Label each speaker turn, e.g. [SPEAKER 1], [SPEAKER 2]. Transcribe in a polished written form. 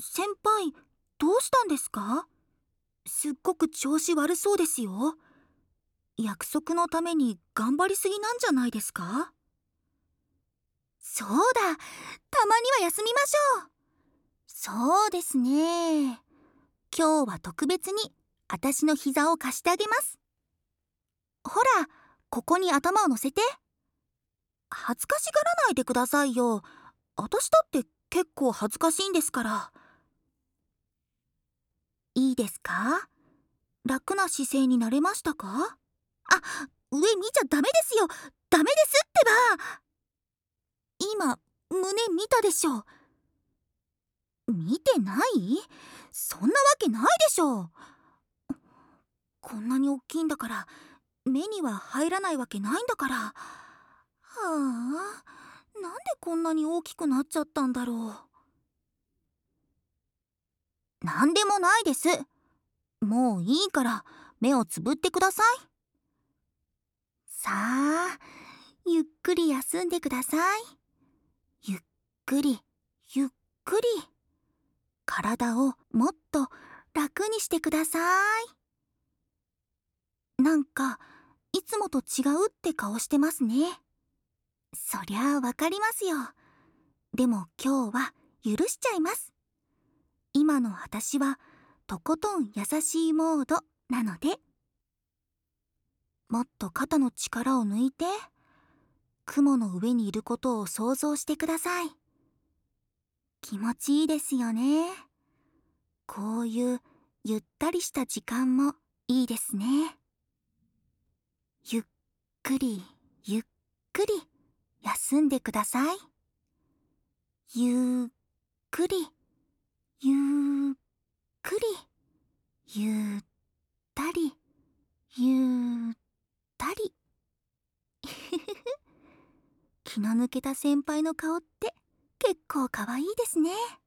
[SPEAKER 1] 先輩、どうしたんですか？すっごく調子悪そうですよ。約束のために頑張りすぎなんじゃないですか？そうだ、たまには休みましょう。そうですね。今日は特別に私の膝を貸してあげます。ほら、ここに頭を乗せて。恥ずかしがらないでくださいよ。私だって結構恥ずかしいんですから。いいですか？楽な姿勢になれましたか？あ、上見ちゃダメですよ。ダメですってば。今、胸見たでしょ。見てない？そんなわけないでしょ。こんなに大きいんだから目には入らないわけないんだから。はあ、なんでこんなに大きくなっちゃったんだろう。なんでもないです。もういいから目をつぶってください。さあ、ゆっくり休んでください。ゆっくりゆっくり体をもっと楽にしてください。なんかいつもと違うって顔してますね。そりゃあわかりますよ。でも今日は許しちゃいます。今の私はとことん優しいモードなので。もっと肩の力を抜いて雲の上にいることを想像してください。気持ちいいですよね。こういうゆったりした時間もいいですね。ゆっくりゆっくり休んでください。ゆっくりゆっくりゆったりゆったり気の抜けた先輩の顔って結構可愛いですね。